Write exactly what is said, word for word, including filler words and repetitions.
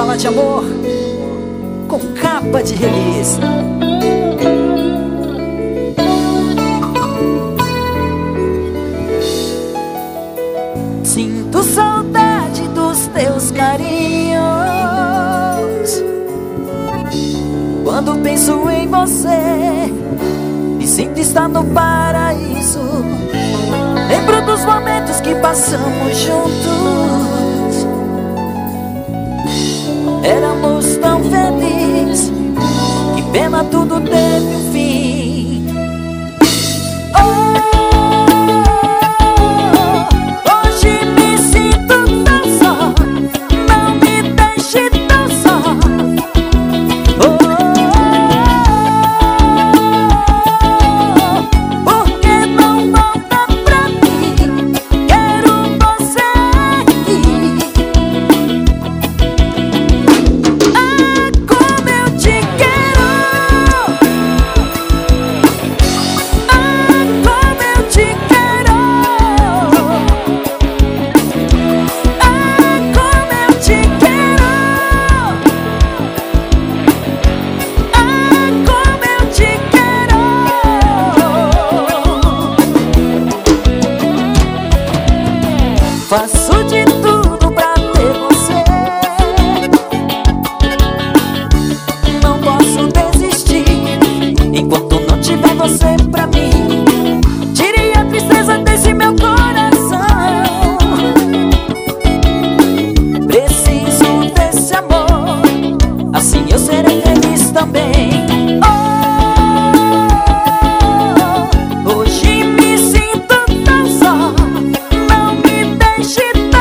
falar de amor com capa de revista. Sinto saudade dos teus carinhos quando penso em você. Me sinto estar no paraíso. Lembro dos momentos que passamos juntos. Éramos tão felizes. Que pena tudo teve um fim. Oh, hoje me sinto tão só. Não me deixe tão só. Oh, porque não volta pra mim. Quero você aqui. Ah, como eu te quero. Ah, como eu te quero. Ah, como eu te quero. Ah, como eu te quero. Faço de tudo pra ter você. Não posso desistir enquanto não tiver você pra mim. Tire a tristeza desse meu coração. Preciso desse amor, assim eu serei feliz também. Oh, hoje me sinto tão só. Não me deixe tão